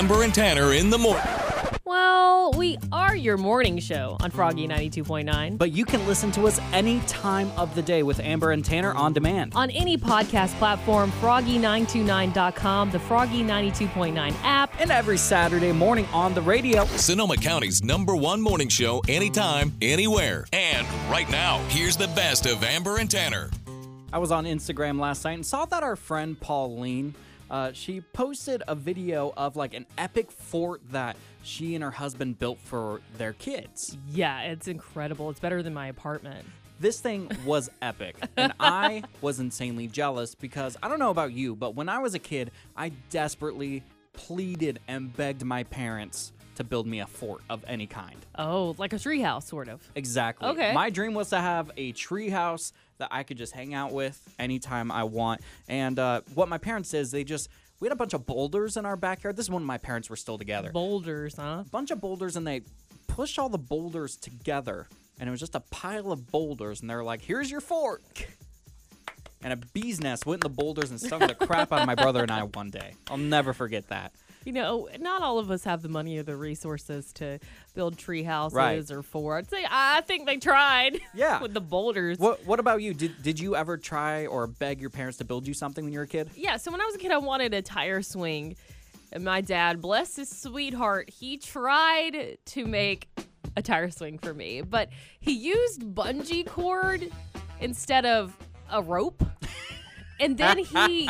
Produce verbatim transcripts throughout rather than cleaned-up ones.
Amber and Tanner in the morning. Well, we are your morning show on Froggy ninety-two point nine. But you can listen to us any time of the day with Amber and Tanner on demand. On any podcast platform, froggy nine two nine dot com, the Froggy ninety-two point nine app. And every Saturday morning on the radio. Sonoma County's number one morning show anytime, anywhere. And right now, here's the best of Amber and Tanner. I was on Instagram last night and saw that our friend Pauline, uh, she posted a video of like an epic fort that she and her husband built for their kids. Yeah, it's incredible. It's better than my apartment. This thing was epic, and I was insanely jealous because I don't know about you, but when I was a kid, I desperately pleaded and begged my parents to build me a fort of any kind. Oh, like a treehouse, sort of. Exactly. Okay. My dream was to have a treehouse that I could just hang out with anytime I want. And uh, what my parents did is they just, we had a bunch of boulders in our backyard. This is when my parents were still together. Boulders, huh? A bunch of boulders, and they pushed all the boulders together, and it was just a pile of boulders, and they were like, here's your fort. And a bee's nest went in the boulders and stung the crap out of my brother and I one day. I'll never forget that. You know, not all of us have the money or the resources to build tree houses Right. or forts. I think they tried Yeah. with the boulders. What What about you? Did Did you ever try or beg your parents to build you something when you were a kid? Yeah, so when I was a kid, I wanted a tire swing. And my dad, bless his sweetheart, he tried to make a tire swing for me. But he used bungee cord instead of a rope. And then he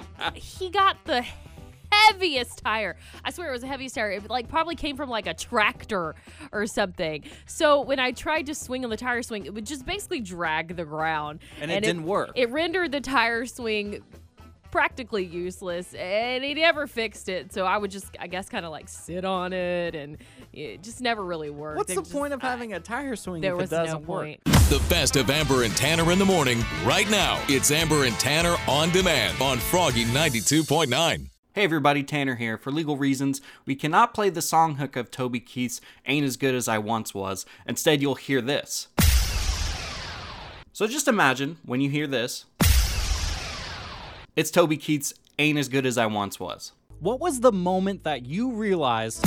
he got the heaviest tire. I swear it was the heaviest tire. It like probably came from like a tractor or something. So when I tried to swing on the tire swing, it would just basically drag the ground. And it didn't work. It rendered the tire swing practically useless, and he never fixed it. So I would just, I guess, kind of like sit on it, and it just never really worked. What's It the just- point of I- having a tire swing There if it was doesn't no work? point. The best of Amber and Tanner in the morning, right now. It's Amber and Tanner on demand on Froggy ninety-two point nine. Hey everybody, Tanner here. For legal reasons, we cannot play the song hook of Toby Keith's Ain't As Good As I Once Was. Instead, you'll hear this. So just imagine, when you hear this, it's Toby Keith's Ain't As Good As I Once Was. What was the moment that you realized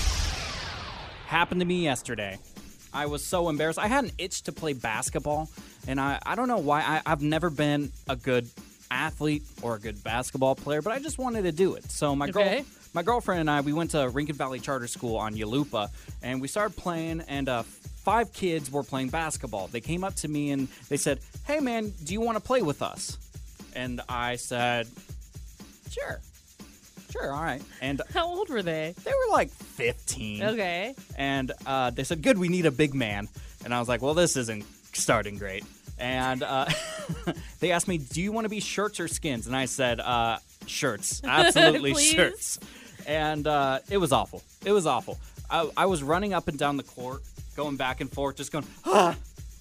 happened to me yesterday? I was so embarrassed. I had an itch to play basketball, and I, I don't know why. I, I've never been a good athlete or a good basketball player, but I just wanted to do it. So my girl, Okay. my girlfriend and I, we went to Rincon Valley Charter School on Yaloopa, and we started playing, and uh, five kids were playing basketball. They came up to me, and they said, hey, man, do you want to play with us? And I said, sure. Sure, all right. And How old were they? they were like fifteen. Okay. And uh, they said, good, we need a big man. And I was like, well, this isn't starting great. And uh, they asked me, do you want to be shirts or skins? And I said, uh, shirts. Absolutely Please? shirts. And uh, it was awful. It was awful. I, I was running up and down the court, going back and forth, just going, ah,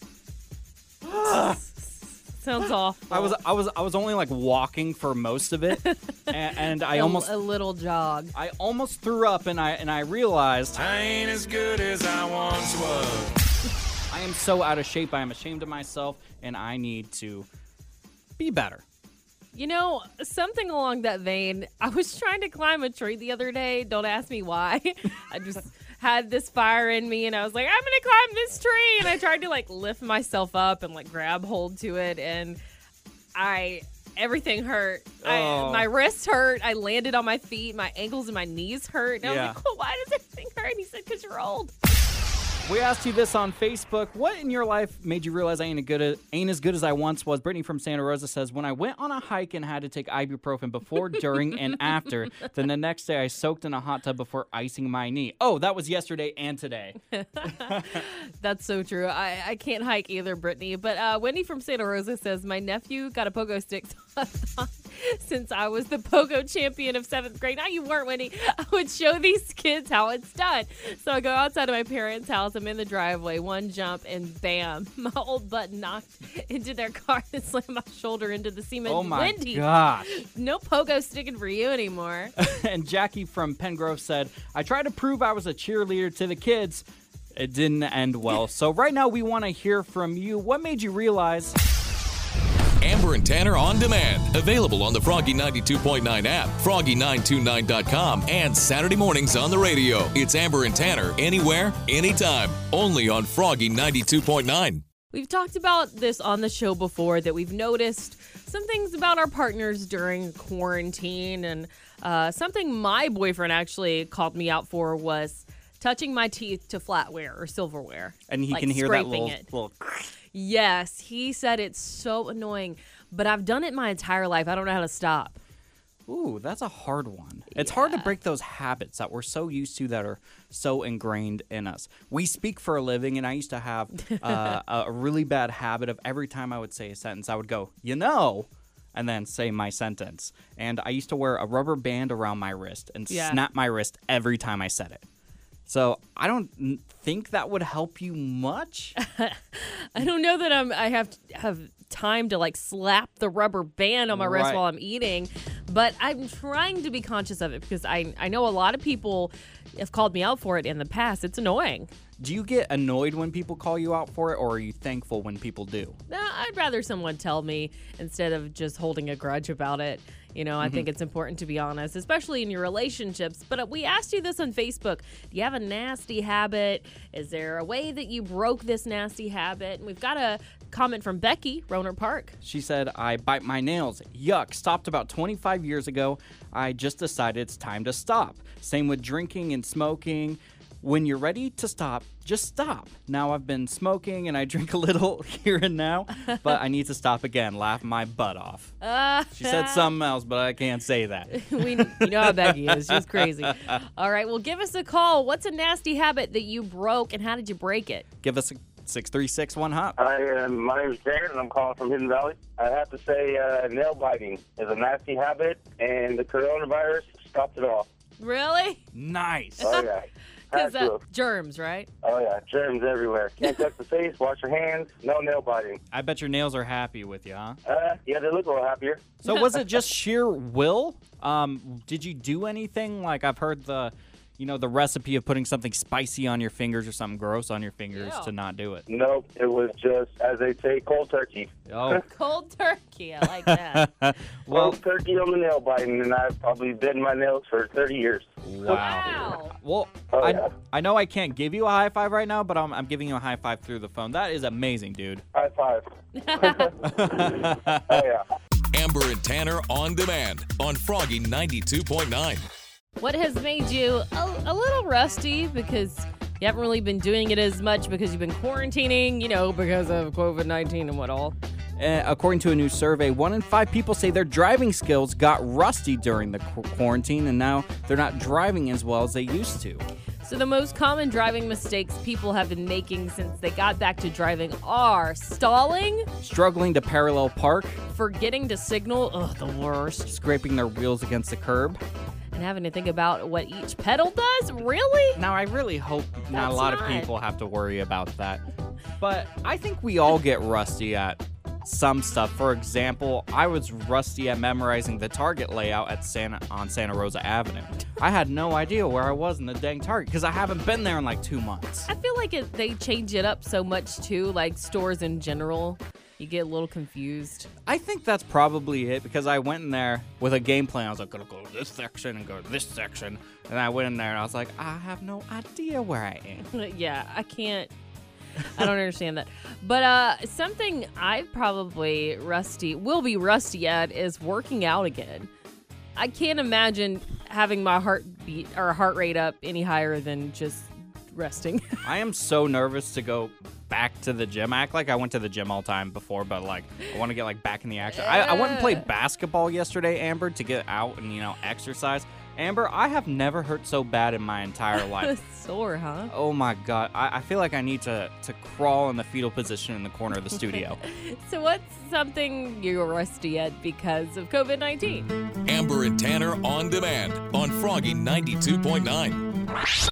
ah. Sounds awful. I was I was I was only like walking for most of it, and, and I a, almost a little jog. I almost threw up, and I and I realized I ain't as good as I once was. I am so out of shape. I am ashamed of myself, and I need to be better. You know, something along that vein, I was trying to climb a tree the other day. Don't ask me why. I just had this fire in me, and I was like, I'm going to climb this tree. And I tried to, like, lift myself up and, like, grab hold to it. And I, everything hurt. Oh. I, my wrists hurt. I landed on my feet. My ankles and my knees hurt. And I Yeah. was like, oh, why does everything hurt? And he said, because you're old. We asked you this on Facebook. What in your life made you realize I ain't, a good a, ain't as good as I once was? Brittany from Santa Rosa says, when I went on a hike and had to take ibuprofen before, during, and after, then the next day I soaked in a hot tub before icing my knee. Oh, that was yesterday and today. That's so true. I, I can't hike either, Brittany. But uh, Wendy from Santa Rosa says, my nephew got a pogo stick since I was the pogo champion of seventh grade. Now you weren't, Wendy. I would show these kids how it's done. So I go outside of my parents' house. I'm in the driveway, one jump, and bam, my old butt knocked into their car and slammed my shoulder into the cement. Oh my Wendy, gosh. no pogo sticking for you anymore. And Jackie from Pengrove said, I tried to prove I was a cheerleader to the kids. It didn't end well. So right now we want to hear from you. What made you realize... Amber Amber and Tanner On Demand. Available on the Froggy ninety-two point nine app, froggy nine two nine dot com, and Saturday mornings on the radio. It's Amber and Tanner anywhere, anytime. Only on Froggy ninety-two point nine. We've talked about this on the show before, that we've noticed some things about our partners during quarantine. And uh, something my boyfriend actually called me out for was touching my teeth to flatware or silverware. And he like can hear that scraping little, it. little... Yes, he said it's so annoying, but I've done it my entire life. I don't know how to stop. Ooh, that's a hard one. It's yeah. hard to break those habits that we're so used to, that are so ingrained in us. We speak for a living, and I used to have uh, a really bad habit of every time I would say a sentence, I would go, you know, and then say my sentence. And I used to wear a rubber band around my wrist and yeah. snap my wrist every time I said it. So I don't think that would help you much. I don't know that I'm, I have have time to like slap the rubber band on my wrist right. while I'm eating, but I'm trying to be conscious of it because I, I know a lot of people have called me out for it in the past. It's annoying. Do you get annoyed when people call you out for it, or are you thankful when people do? Nah, I'd rather someone tell me instead of just holding a grudge about it. You know, I mm-hmm. think it's important to be honest, especially in your relationships. But we asked you this on Facebook. Do you have a nasty habit? Is there a way that you broke this nasty habit? And we've got a comment from Becky, Roner Park. She said, I bite my nails. Yuck. Stopped about twenty-five years ago. I just decided it's time to stop. Same with drinking and smoking. When you're ready to stop, just stop. Now I've been smoking and I drink a little here and now, but I need to stop again. Laugh my butt off. Uh, she said something else, but I can't say that. we, you know how Becky is. She's crazy. All right, well, give us a call. What's a nasty habit that you broke, and how did you break it? Give us a six three six one hop. Hi, uh, my name is Jared, and I'm calling from Hidden Valley. I have to say uh, nail biting is a nasty habit, and the coronavirus stopped it all. Really? Nice. Oh, yeah. Because uh, germs, right? Oh, yeah. Germs everywhere. Can't touch the face, wash your hands, no nail biting. I bet your nails are happy with you, huh? Uh, yeah, they look a little happier. So was it just sheer will? Um, did you do anything? Like, I've heard the, you know, the recipe of putting something spicy on your fingers or something gross on your fingers yeah. to not do it. Nope. It was just, as they say, cold turkey. Oh. Cold turkey. I like that. Well, cold turkey on the nail biting, and I've probably bitten my nails for thirty years. Wow. Wow. Well, oh, I, yeah. I know I can't give you a high five right now, but I'm, I'm giving you a high five through the phone. That is amazing, dude. High five. Oh, yeah. Amber and Tanner On Demand on Froggy ninety-two point nine. What has made you a, a little rusty because you haven't really been doing it as much because you've been quarantining, you know, because of covid nineteen and what all? Uh, according to a new survey, one in five people say their driving skills got rusty during the qu- quarantine, and now they're not driving as well as they used to. So the most common driving mistakes people have been making since they got back to driving are stalling, struggling to parallel park, forgetting to signal, ugh, the worst, scraping their wheels against the curb, and having to think about what each pedal does? Really? Now, I really hope not That's a lot not. of people have to worry about that. But I think we all get rusty at some stuff. For example, I was rusty at memorizing the Target layout at Santa on Santa Rosa Avenue. I had no idea where I was in the dang Target because I haven't been there in like two months. I feel like it, they change it up so much too, like stores in general. You get a little confused. I think that's probably it because I went in there with a game plan. I was like, gonna go to this section and go to this section. And I went in there and I was like, I have no idea where I am. Yeah, I can't. I don't understand that. But uh, something I probably rusty, will be rusty at is working out again. I can't imagine having my heart beat or heart rate up any higher than just resting. I am so nervous to go back to the gym. I act like I went to the gym all the time before, but like I want to get like back in the action. I, I went and played basketball yesterday, Amber, to get out and, you know, exercise. Amber, I have never hurt so bad in my entire life. Sore, huh? Oh my God. I, I feel like I need to, to crawl in the fetal position in the corner of the studio. So what's something you're rusty at because of covid nineteen? Amber and Tanner On Demand on Froggy ninety-two point nine.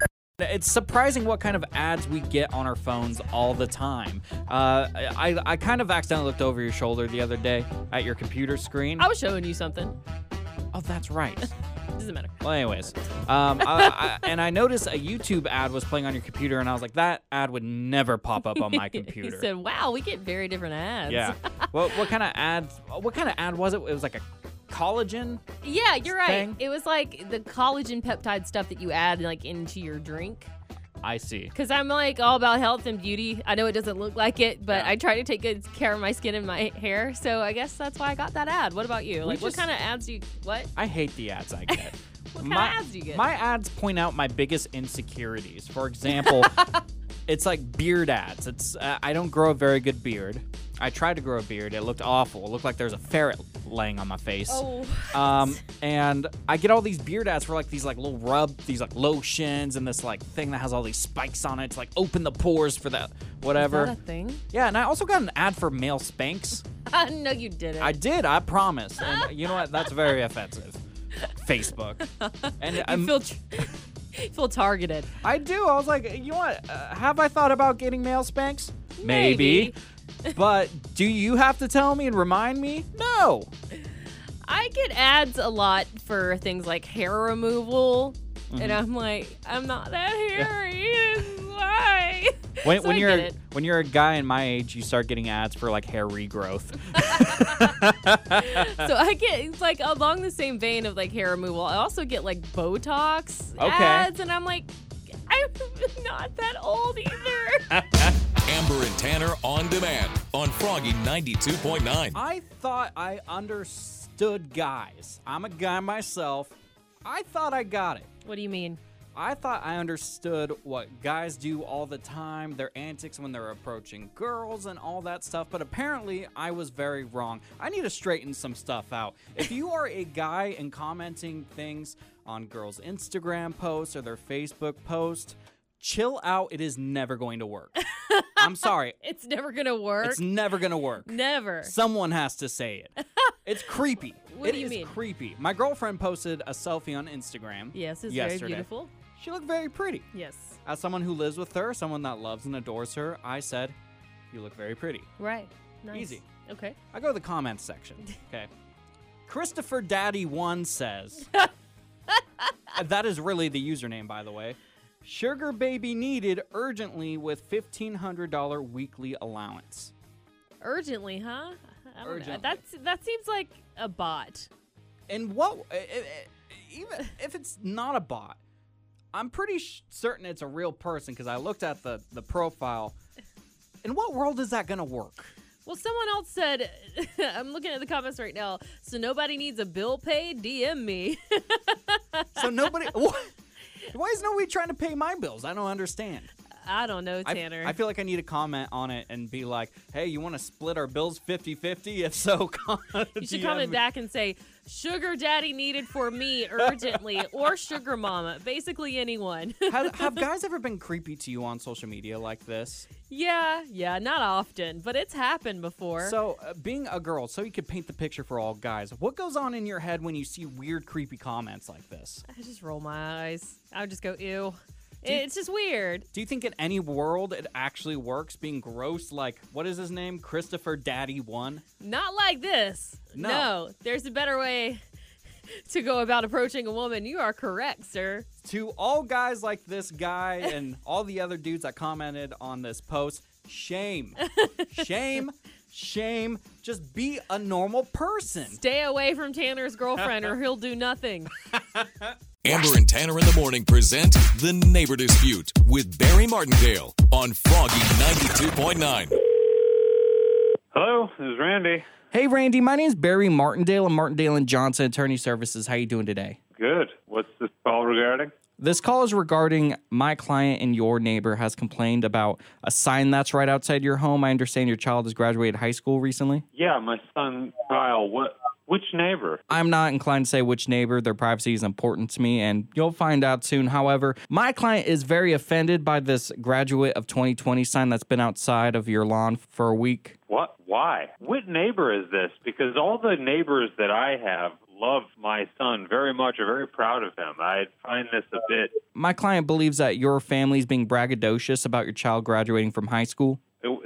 It's surprising what kind of ads we get on our phones all the time. Uh, I, I kind of accidentally looked over your shoulder the other day at your computer screen. I was showing you something. Oh, that's right. Doesn't matter. Well, anyways, um, I, I, and I noticed a YouTube ad was playing on your computer, and I was like, that ad would never pop up on my computer. He said, wow, we get very different ads. Yeah. What what kind of ad? What kind of ad was it? It was like a collagen. Yeah, you're right. thing? It was like the collagen peptide stuff that you add like into your drink. I see. Because I'm like all about health and beauty. I know it doesn't look like it, but Yeah. I try to take good care of my skin and my hair. So I guess that's why I got that ad. What about you? We Like, what just- kind of ads do you, what? I hate the ads I get. What kind my, of ads do you get? My ads point out my biggest insecurities. For example, it's like beard ads. It's uh, I don't grow a very good beard. I tried to grow a beard. It looked awful. It looked like there's a ferret laying on my face. Oh. Um, and I get all these beard ads for like these like little rub, these like lotions and this like thing that has all these spikes on it to like open the pores for that whatever. Is that a thing? Yeah, and I also got an ad for male Spanx. No, you didn't. I did, I promise. And you know what? That's very offensive. Facebook. And you I'm, feel, tr- feel targeted. I do. I was like, you know what? Uh, have I thought about getting male Spanx? Maybe. But do you have to tell me and remind me? No. I get ads a lot for things like hair removal, Mm-hmm. and I'm like, I'm not that hairy. Why? When, So when I you're get it. when you're a guy in my age, you start getting ads for like hair regrowth. So I get it's like along the same vein of like hair removal. I also get like Botox Okay. ads, and I'm like, I'm not that old either. Amber and Tanner on demand on Froggy ninety-two point nine. I thought I understood guys. I'm a guy myself. I thought I got it. What do you mean? I thought I understood what guys do all the time, their antics when they're approaching girls and all that stuff, but apparently I was very wrong. I need to straighten some stuff out. If you are a guy and commenting things on girls' Instagram posts or their Facebook post, chill out. It is never going to work. I'm sorry. It's never gonna work. It's never going to work. Never. Someone has to say it. It's creepy. What It do you is mean? creepy. My girlfriend posted a selfie on Instagram. Yes, it's yesterday. very beautiful. She looked very pretty. Yes. As someone who lives with her, someone that loves and adores her, I said, you look very pretty. Right. Nice. Easy. Okay. I go to the comments section. Okay. Christopher Daddy one says, that is really the username, by the way. Sugar baby needed urgently with fifteen hundred dollars weekly allowance. Urgently, huh? I don't know. Urgently. That's that seems like a bot. And what, i- i- even if it's not a bot, I'm pretty sh- certain it's a real person because I looked at the, the profile. In what world is that going to work? Well, someone else said, I'm looking at the comments right now, so nobody needs a bill paid, D M me. So nobody, what? Why is nobody trying to pay my bills? I don't understand. I don't know, I, Tanner. I feel like I need to comment on it and be like, hey, you want to split our bills fifty-fifty? If so, you should comment back and say, sugar daddy needed for me urgently, or sugar mama, basically anyone. have, have guys ever been creepy to you on social media like this? Yeah, yeah, not often, but it's happened before. So, uh, being a girl, so you could paint the picture for all guys, what goes on in your head when you see weird, creepy comments like this? I just roll my eyes. I would just go, ew. you- It's just weird. Do you think in any world it actually works being gross like, what is his name? Christopher Daddy one? Not like this. No. there's a better way to go about approaching a woman. You are correct, sir. To all guys like this guy and all the other dudes that commented on this post, shame. Shame. Shame. Just be a normal person. Stay away from Tanner's girlfriend or he'll do nothing. Amber and Tanner in the morning present The Neighbor Dispute with Barry Martindale on Froggy ninety-two point nine. Hello, this is Randy. Hey, Randy. My name is Barry Martindale of Martindale and Johnson Attorney Services. How you doing today? Good. What's this call regarding? This call is regarding my client and your neighbor has complained about a sign that's right outside your home. I understand your child has graduated high school recently. Yeah, my son Kyle. What? Which neighbor? I'm not inclined to say which neighbor. Their privacy is important to me, and you'll find out soon. However, my client is very offended by this graduate of twenty twenty sign that's been outside of your lawn for a week. What? Why? What neighbor is this? Because all the neighbors that I have love my son very much, are very proud of him. I find this a bit... My client believes that your family is being braggadocious about your child graduating from high school. It,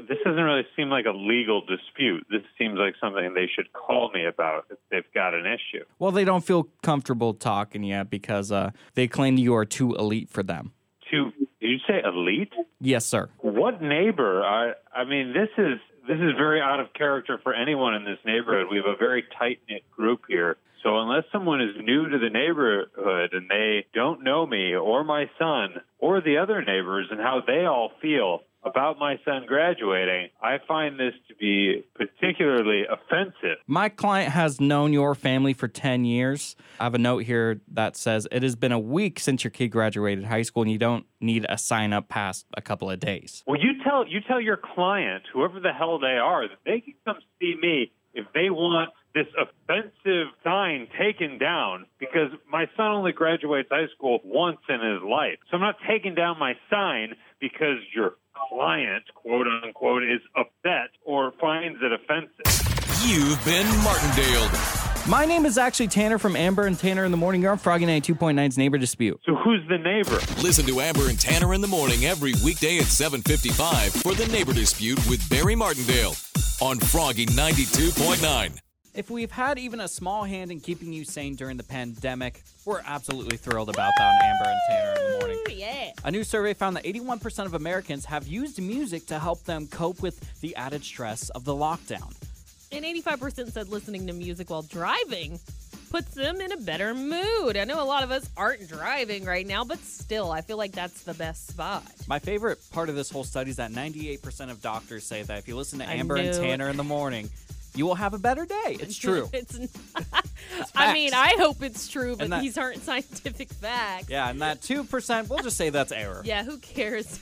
this doesn't really seem like a legal dispute. This seems like something they should call me about if they've got an issue. Well, they don't feel comfortable talking yet because uh, they claim you are too elite for them. Too, did you say elite? Yes, sir. What neighbor? I, I mean, this is this is very out of character for anyone in this neighborhood. We have a very tight-knit group here. So unless someone is new to the neighborhood and they don't know me or my son or the other neighbors and how they all feel about my son graduating, I find this to be particularly offensive. My client has known your family for ten years. I have a note here that says it has been a week since your kid graduated high school and you don't need a sign up past a couple of days. Well, you tell you tell your client, whoever the hell they are, that they can come see me if they want this offensive sign taken down, because my son only graduates high school once in his life. So I'm not taking down my sign because your client, quote unquote, is upset or finds it offensive. You've been Martindaled. My name is actually Tanner from Amber and Tanner in the Morning. You're on Froggy ninety-two point nine's Neighbor Dispute. So who's the neighbor? Listen to Amber and Tanner in the Morning every weekday at seven fifty-five for the Neighbor Dispute with Barry Martindale on Froggy ninety-two point nine. If we've had even a small hand in keeping you sane during the pandemic, we're absolutely thrilled about that on Amber and Tanner in the Morning. Yeah. A new survey found that eighty-one percent of Americans have used music to help them cope with the added stress of the lockdown. And eighty-five percent said listening to music while driving puts them in a better mood. I know a lot of us aren't driving right now, but still, I feel like that's the best spot. My favorite part of this whole study is that ninety-eight percent of doctors say that if you listen to I Amber and knew Tanner in the morning, you will have a better day. It's true. It's not. I mean, I hope it's true, but And that- these aren't scientific facts. Yeah, and that two percent, we'll just say that's error. Yeah, who cares?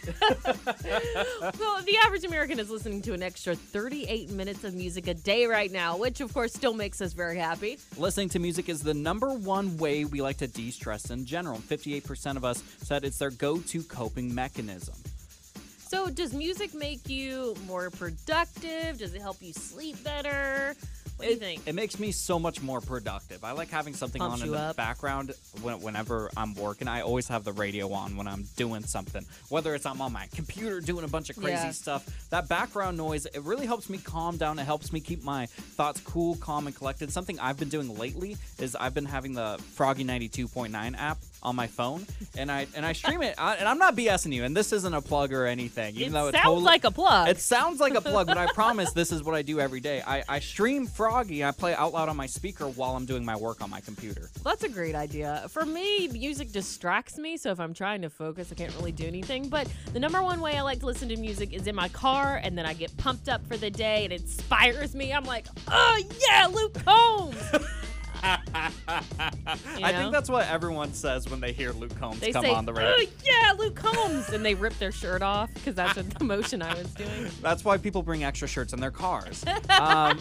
Well, the average American is listening to an extra thirty-eight minutes of music a day right now, which, of course, still makes us very happy. Listening to music is the number one way we like to de-stress in general. fifty-eight percent of us said it's their go-to coping mechanism. So does music make you more productive? Does it help you sleep better? What do you think? It makes me so much more productive. I like having something Pumps on in you the up. background when, whenever I'm working. I always have the radio on when I'm doing something. Whether it's I'm on my computer doing a bunch of crazy Yeah. stuff, that background noise, it really helps me calm down. It helps me keep my thoughts cool, calm, and collected. Something I've been doing lately is I've been having the Froggy ninety-two point nine app on my phone, and I and I stream it. I, and I'm not BSing you, and this isn't a plug or anything. Even It though it sounds totally, like a plug. It sounds like a plug, but I promise this is what I do every day. I, I stream Froggy. I play it out loud on my speaker while I'm doing my work on my computer. That's a great idea. For me, music distracts me, so if I'm trying to focus, I can't really do anything. But the number one way I like to listen to music is in my car, and then I get pumped up for the day, and it inspires me. I'm like, oh, yeah, Luke Combs! You I know? think that's what everyone says when they hear Luke Combs They come say, on the radio. oh, yeah, Luke Combs! And they rip their shirt off, because that's what the motion I was doing. That's why people bring extra shirts in their cars. um,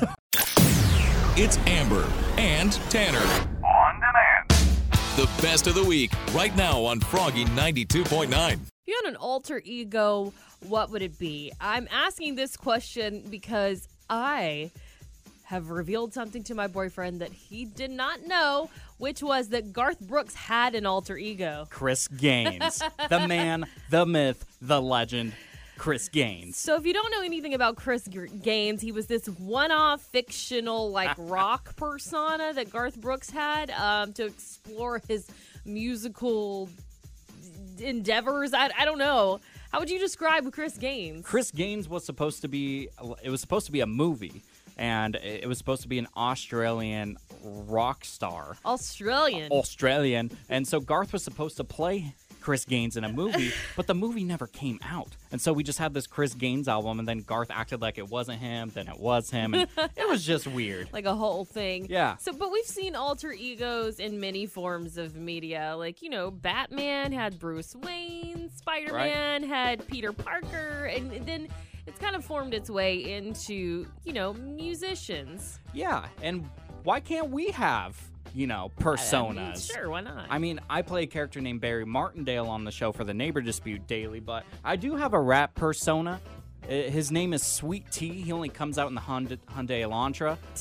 It's Amber and Tanner. On demand. The best of the week, right now on Froggy ninety-two point nine. If you had an alter ego, what would it be? I'm asking this question because I have revealed something to my boyfriend that he did not know, which was that Garth Brooks had an alter ego. Chris Gaines. The man, the myth, the legend, Chris Gaines. So if you don't know anything about Chris G- Gaines, he was this one-off fictional like rock persona that Garth Brooks had um, to explore his musical endeavors. I, I don't know. How would you describe Chris Gaines? Chris Gaines was supposed to be, it was supposed to be a movie. And it was supposed to be an Australian rock star. Australian. Australian. And so Garth was supposed to play Chris Gaines in a movie, but the movie never came out. And so we just had this Chris Gaines album, and then Garth acted like it wasn't him, then it was him, and it was just weird. Like a whole thing. Yeah. So, but we've seen alter egos in many forms of media. Like, you know, Batman had Bruce Wayne, Spider-Man had Peter Parker, and then it's kind of formed its way into, you know, musicians. Yeah, and why can't we have, you know, personas? I mean, sure, why not? I mean, I play a character named Barry Martindale on the show for the Neighbor Dispute daily, but I do have a rap persona. Uh, His name is Sweet Tea. He only comes out in the Hyundai, Hyundai Elantra.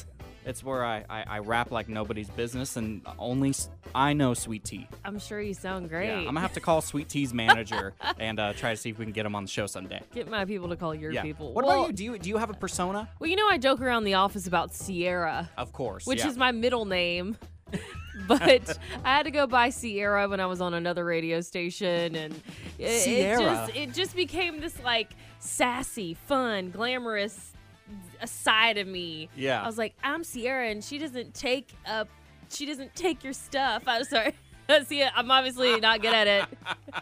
It's where I, I, I rap like nobody's business, and only s- I know Sweet Tea. I'm sure you sound great. Yeah, I'm gonna have to call Sweet Tea's manager and uh, try to see if we can get him on the show someday. Get my people to call your Yeah. people. What well, about you? Do you do you have a persona? Well, you know, I joke around the office about Sierra, Of course. which yeah. is my middle name. But I had to go by Sierra when I was on another radio station, and it, Sierra. it just it just became this like sassy, fun, glamorous a side of me. Yeah. I was like, I'm Sierra, and she doesn't take up, she doesn't take your stuff. I'm sorry. See, I'm obviously not good at it.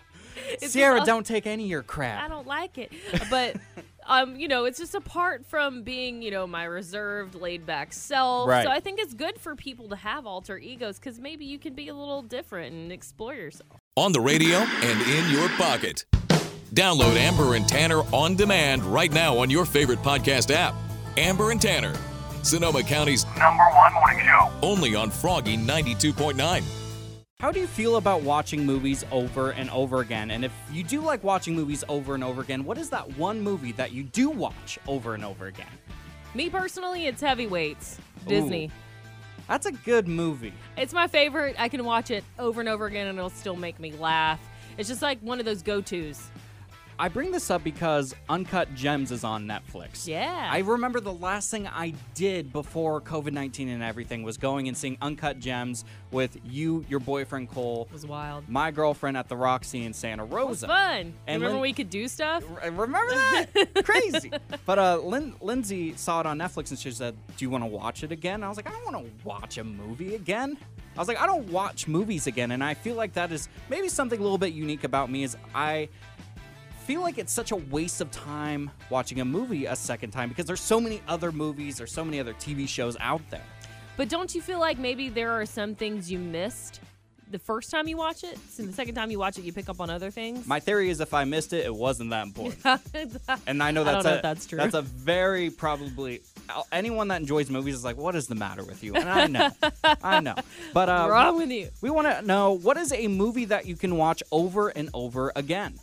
It's Sierra, just- don't take any of your I crap. don't like it, but um, you know, it's just apart from being, you know, my reserved, laid-back self. Right. So I think it's good for people to have alter egos because maybe you can be a little different and explore yourself. On the radio and in your pocket. Download Amber and Tanner on demand right now on your favorite podcast app. Amber and Tanner, Sonoma County's Number one morning show. only on Froggy ninety-two point nine. How do you feel about watching movies over and over again? And if you do like watching movies over and over again, what is that one movie that you do watch over and over again? Me personally, it's Heavyweights, Disney. Ooh. That's a good movie. It's my favorite. I can watch it over and over again, and it'll still make me laugh. It's just like one of those go-tos. I bring this up because Uncut Gems is on Netflix. Yeah. I remember the last thing I did before covid nineteen and everything was going and seeing Uncut Gems with you, your boyfriend Cole, It was wild. my girlfriend at the Roxy in Santa It was Rosa. fun. And Remember Lin- we could do stuff? R- Remember that? Crazy. But uh, Lin- Lindsay saw it on Netflix and she said, do you want to watch it again? I was like, I don't want to watch a movie again. I was like, I don't watch movies again. And I feel like that is maybe something a little bit unique about me is I feel like it's such a waste of time watching a movie a second time because there's so many other movies, there's so many other T V shows out there. But don't you feel like maybe there are some things you missed the first time you watch it? So the second time you watch it, you pick up on other things? My theory is if I missed it, it wasn't that important. And I know I that's don't know a, if that's true. That's a very probably anyone that enjoys movies is like, what is the matter with you? And I know, I know. But uh, What's wrong with you? we want to know what is a movie that you can watch over and over again.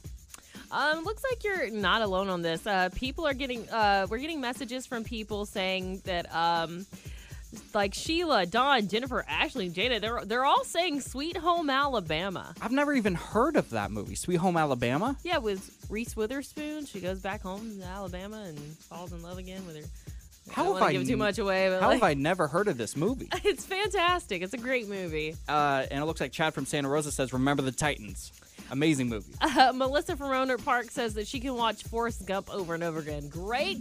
Um, looks like you're not alone on this. Uh, people are getting, uh, we're getting messages from people saying that, um, like Sheila, Dawn, Jennifer, Ashley, Jada, they're they're all saying Sweet Home Alabama. I've never even heard of that movie, Sweet Home Alabama. Yeah, with Reese Witherspoon. She goes back home to Alabama and falls in love again with her. How I don't have want I to give too n- much away, but How like, have I never heard of this movie? it's fantastic. It's a great movie. Uh, and it looks like Chad from Santa Rosa says, "Remember the Titans." Amazing movie. Uh, Melissa from Roanoke Park says that she can watch Forrest Gump over and over again. Great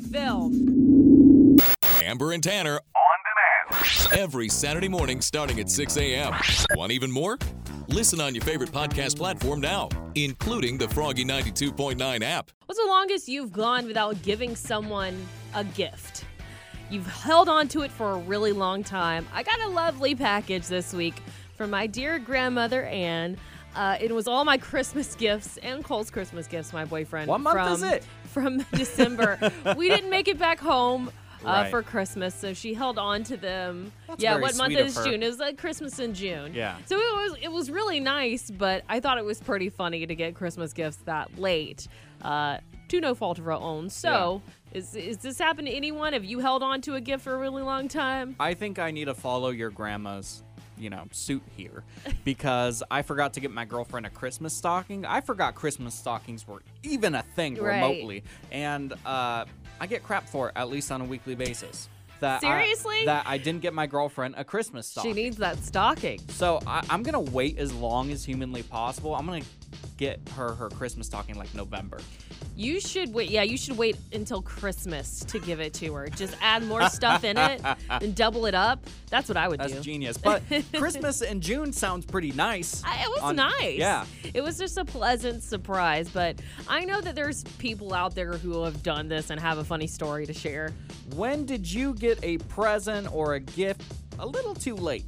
film. Amber and Tanner On demand. every Saturday morning starting at six a.m. Want even more? Listen on your favorite podcast platform now, including the Froggy ninety-two point nine app. What's the longest you've gone without giving someone a gift? You've held on to it for a really long time. I got a lovely package this week from my dear grandmother, Anne. Uh, it was all my Christmas gifts and Cole's Christmas gifts, my boyfriend. What month from, is it? From December. We didn't make it back home uh, Right. for Christmas, so she held on to them. That's yeah, very what month sweet of is her. June? It was like Christmas in June. Yeah. So it was it was really nice, but I thought it was pretty funny to get Christmas gifts that late. Uh, to no fault of our own. So, is is this happened to anyone? Have you held on to a gift for a really long time? I think I need to follow your grandma's, you know, suit here because I forgot to get my girlfriend a Christmas stocking. I forgot Christmas stockings were even a thing Right. remotely, and uh, I get crap for it at least on a weekly basis. That I- Seriously? that I didn't get my girlfriend a Christmas stocking. She needs that stocking. So I, I'm gonna wait as long as humanly possible. I'm gonna get her her Christmas stocking like November. You should wait. Yeah, you should wait until Christmas to give it to her. Just add more stuff in it and double it up. That's what I would That's do. genius. But Christmas in June sounds pretty nice. I, it was on- nice. Yeah. It was just a pleasant surprise. But I know that there's people out there who have done this and have a funny story to share. When did you get a present or a gift a little too late?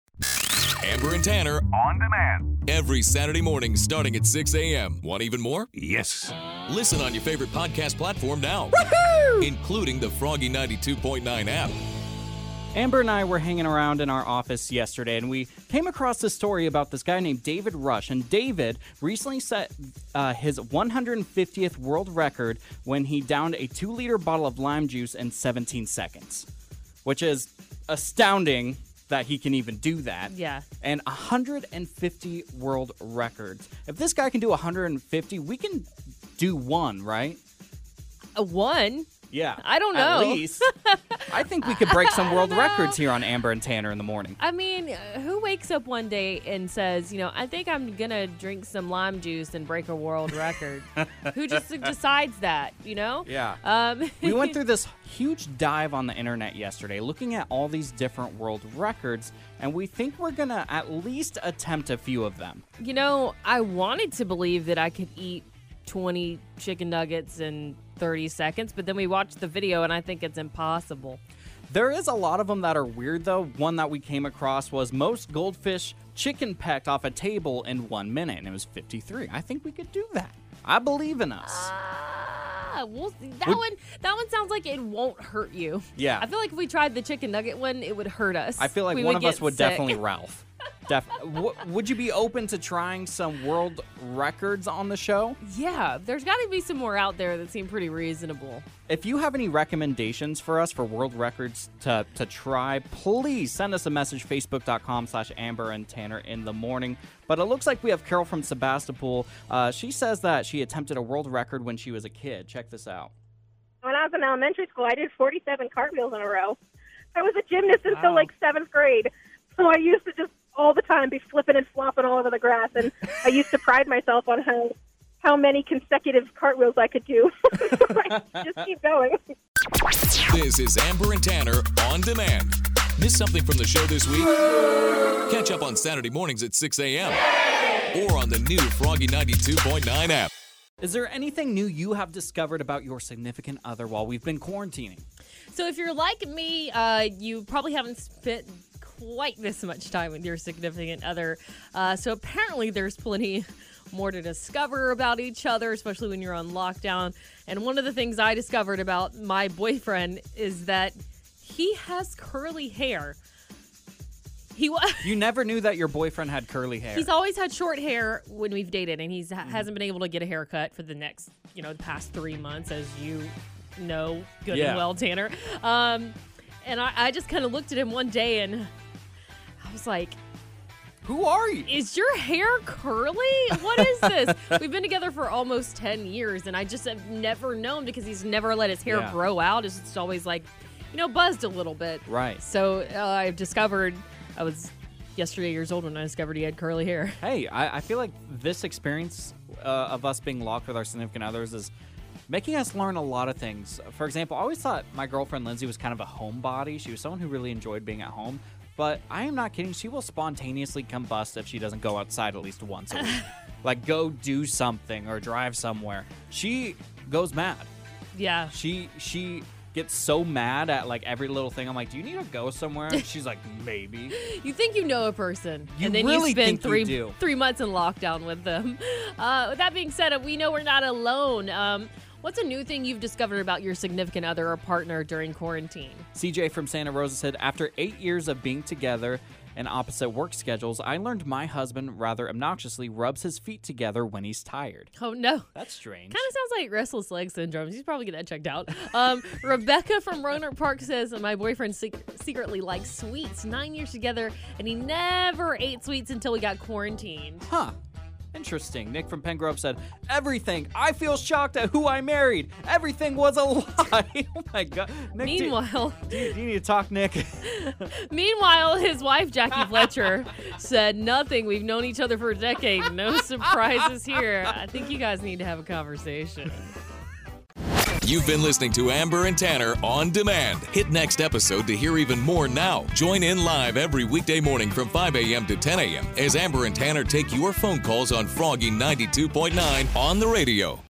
Amber and Tanner On demand. every Saturday morning starting at six a.m. Want even more? Yes. Listen on your favorite podcast platform now, including the Froggy ninety-two point nine app. Amber and I were hanging around in our office yesterday, and we came across this story about this guy named David Rush. And David recently set uh, his one hundred fiftieth world record when he downed a two-liter bottle of lime juice in seventeen seconds, which is astounding that he can even do that. Yeah. And one hundred fifty world records. If this guy can do one hundred fifty, we can do one, right? A one? Yeah. I don't know. At least. I think we could break some world records here on Amber and Tanner in the morning. I mean, uh, who wakes up one day and says, you know, I think I'm going to drink some lime juice and break a world record? Who just decides that, you know? Yeah. Um, We went through this huge dive on the internet yesterday looking at all these different world records, and we think we're going to at least attempt a few of them. You know, I wanted to believe that I could eat twenty chicken nuggets in thirty seconds, but then we watched the video and I think it's impossible. There is a lot of them that are weird, though. One that we came across was most goldfish chicken pecked off a table in one minute, and it was fifty-three. I think we could do that. I believe in us. Ah, we'll see. That Would- one, that one sounds like it won't hurt you. Yeah. I feel like if we tried the chicken nugget one, it would hurt us. I feel like We one would of us get would sick. definitely Ralph. Def- w- would you be open to trying some world records on the show? Yeah, there's got to be some more out there that seem pretty reasonable. If you have any recommendations for us for world records to, to try, please send us a message, facebook.com slash Amber and Tanner in the morning. But it looks like we have Carol from Sebastopol. Uh, she says that she attempted a world record when she was a kid. Check this out. When I was in elementary school, I did forty-seven cartwheels in a row. I was a gymnast Wow. until like seventh grade, so I used to just all the time be flipping and flopping all over the grass, and I used to pride myself on how how many consecutive cartwheels I could do. I just keep going. This is Amber and Tanner on demand. Miss something from the show this week? Catch up on Saturday mornings at six a.m. or on the new Froggy ninety-two point nine app. Is there anything new you have discovered about your significant other while we've been quarantining? So if you're like me, uh, you probably haven't spent quite this much time with your significant other. Uh, so apparently there's plenty more to discover about each other, especially when you're on lockdown. And one of the things I discovered about my boyfriend is that he has curly hair. He wa- You never knew that your boyfriend had curly hair. He's always had short hair when we've dated, and he ha- hasn't been able to get a haircut for the next, you know, the past three months, as you know good Yeah. and well, Tanner. Um, and I, I just kind of looked at him one day, and I was like, Who are you? is your hair curly? What is this? We've been together for almost ten years, and I just have never known because he's never let his hair Yeah. grow out. It's just always like, you know, buzzed a little bit. Right. So uh, I've discovered, I was yesterday years old when I discovered he had curly hair. Hey, I, I feel like this experience uh, of us being locked with our significant others is making us learn a lot of things. For example, I always thought my girlfriend Lindsay was kind of a homebody. She was someone who really enjoyed being at home. But I am not kidding. She will spontaneously combust if she doesn't go outside at least once a week. Like, go do something or drive somewhere. She goes mad. Yeah. She she gets so mad at, like, every little thing. I'm like, do you need to go somewhere? She's like, maybe. You think you know a person, You and then really you spend think you three do. three months in lockdown with them. Uh, with that being said, we know we're not alone. Um, what's a new thing you've discovered about your significant other or partner during quarantine? C J from Santa Rosa said, after eight years of being together and opposite work schedules, I learned my husband rather obnoxiously rubs his feet together when he's tired. Oh no. That's strange. Kind of sounds like restless leg syndrome. He's probably get that checked out. Um, Rebecca from Roanoke Park says, my boyfriend sec- secretly likes sweets. Nine years together, and he never ate sweets until we got quarantined. Huh. Interesting. Nick from Pengrove said, everything. I feel shocked at who I married. Everything was a lie. Oh my God. Nick, do- Meanwhile, do, you, do you need to talk, Nick? meanwhile, his wife Jackie Fletcher said, nothing. We've known each other for a decade. No surprises here. I think you guys need to have a conversation. You've been listening to Amber and Tanner on demand. Hit next episode to hear even more now. Join in live every weekday morning from five a.m. to ten a.m. as Amber and Tanner take your phone calls on Froggy ninety-two point nine on the radio.